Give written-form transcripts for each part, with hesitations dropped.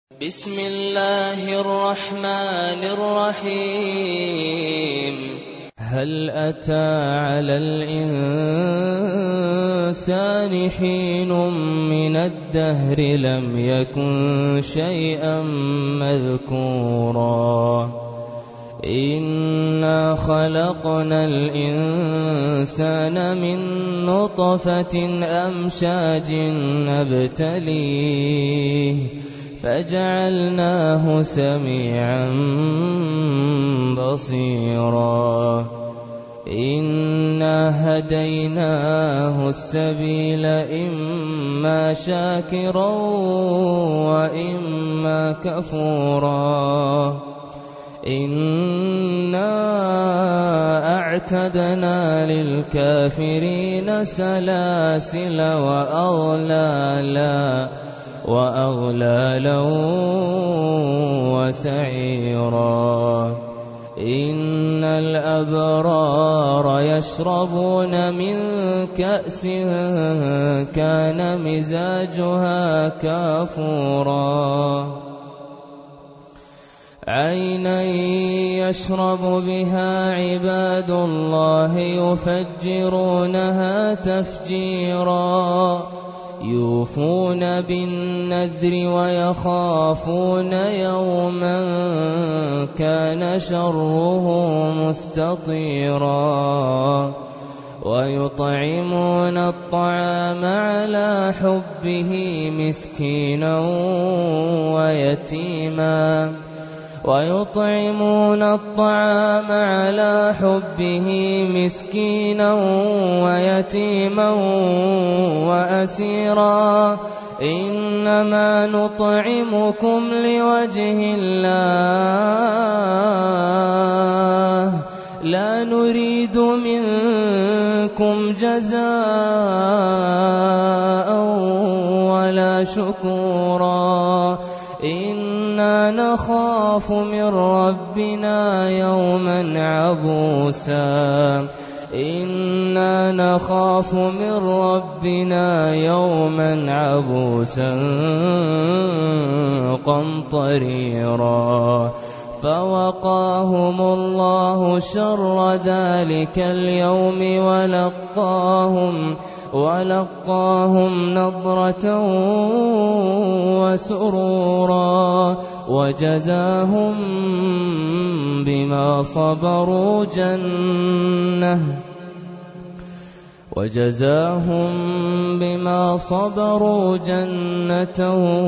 بسم الله الرحمن الرحيم. هل أتى على الإنسان حين من الدهر لم يكن شيئا مذكورا إنا خلقنا الإنسان من نطفة أمشاج نبتليه فجعلناه سميعا بصيرا إنا هديناه السبيل إما شاكرا وإما كفورا إنا أعتدنا للكافرين سلاسل وأغلالا وسعيرا إن الأبرار يشربون من كأس كان مزاجها كافورا عينا يشرب بها عباد الله يفجرونها تفجيرا يوفون بالنذر ويخافون يوما كان شره مستطيرا ويطعمون الطعام على حبه مسكينا ويتيما ويطعمون الطعام على حبه مسكينا ويتيما وأسيرا إنما نطعمكم لوجه الله لا نريد منكم جزاء ولا شكورا إنا نخاف من ربنا يوما عبوسا إنا نخاف من ربنا يوما عبوسا قمطريرا فوقاهم الله شر ذلك اليوم ولقاهم نضرة وسرورا وجزاهم بما صبروا جنة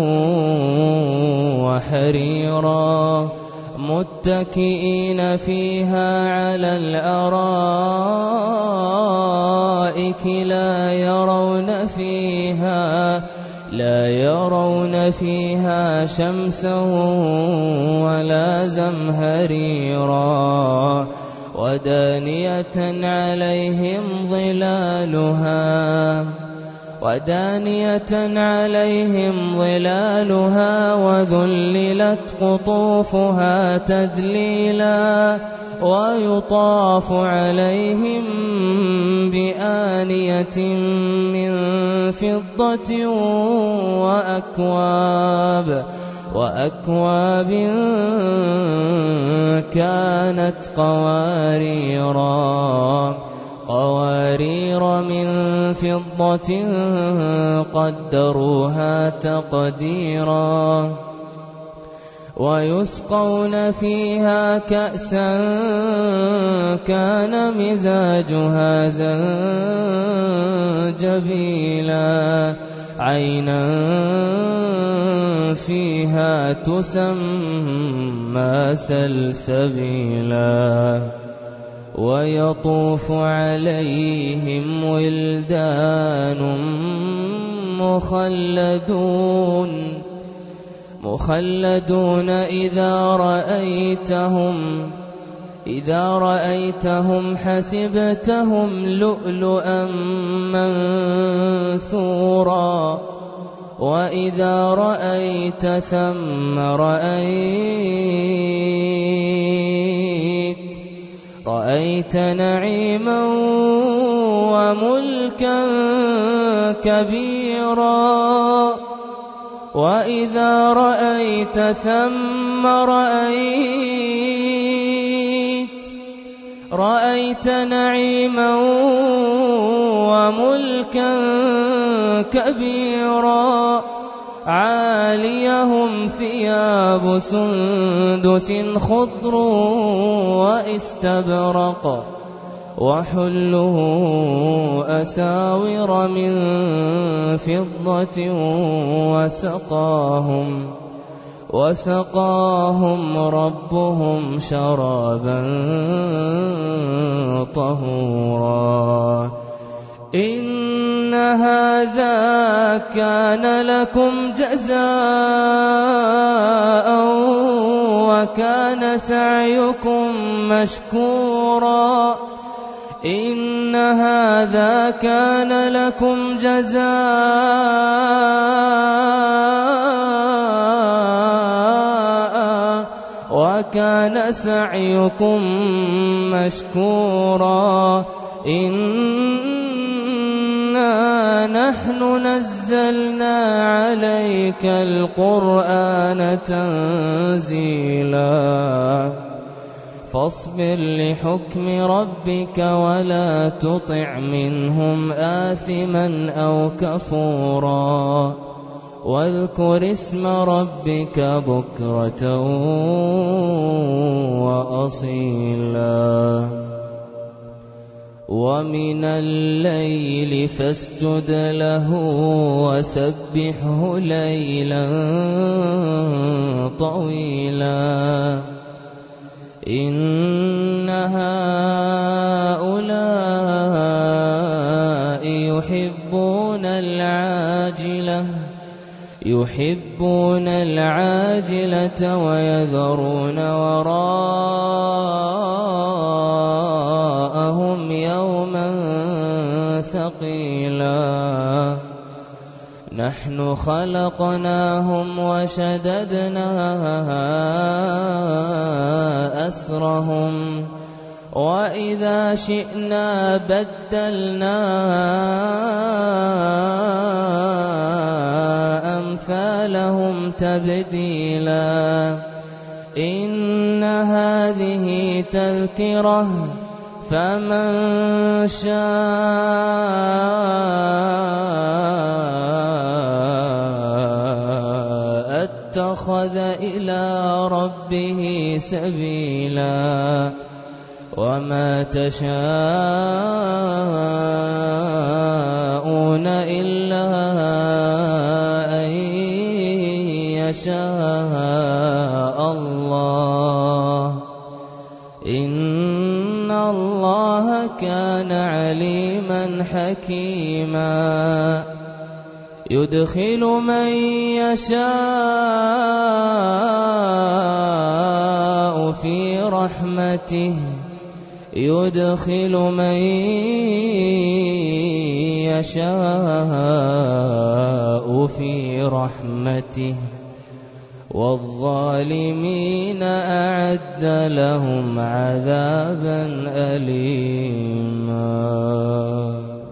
وحريرا متكئين فيها على الأرائك لا يرون فيها شمسا ولا زمهريرا ودانية عليهم ظلالها وذللت قطوفها تذليلا ويطاف عليهم بآنية من فضة وأكواب كانت قوارير من فضة قدروها تقديرا ويسقون فيها كأسا كان مزاجها زنجبيلا عينا فيها تسمى سلسبيلا ويطوف عليهم ولدان مخلدون إذا رأيتهم حسبتهم لؤلؤا منثورا وإذا رأيت ثم رأيت نعيما وملكا كبيرا وإذا رأيت ثم رأيت نعيما وملكا كبيرا عاليهم ثياب سندس خضر وإستبرق وحله أساور من فضة وسقاهم ربهم شرابا طهورا إن هذا كان لكم جزاء وكان سعيكم مشكورا إن هذا كان لكم جزاء وكان سعيكم مشكورا إنا نحن نزلنا عليك القرآن تنزيلا فاصبر لحكم ربك ولا تطع منهم آثما أو كفورا واذكر اسم ربك بكرة وأصيلا ومن الليل فاسجد له وسبحه ليلا طويلا إن هؤلاء يحبون العاجلة ويذرون وراءهم يوما ثقيلا نحن خلقناهم وشددنا أسرهم وإذا شئنا بدلنا أمثالهم تبديلا إن هذه تذكرة فمن شاء اتخذ إلى ربه سبيلا وما تشاءون إلا أن يشاء الله إن الله كان عليما حكيما يدخل من يشاء في رحمته والظالمين أعد لهم عذابا أليما.